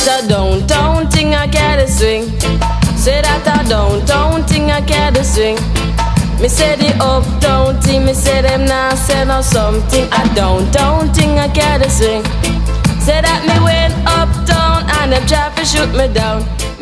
a downtown thing I can't swing. Say that a downtown thing I can't swing. Me say the uptown thing, me say them now say no something. A downtown thing I can't swing. Say that me went uptown and them try to shoot me down.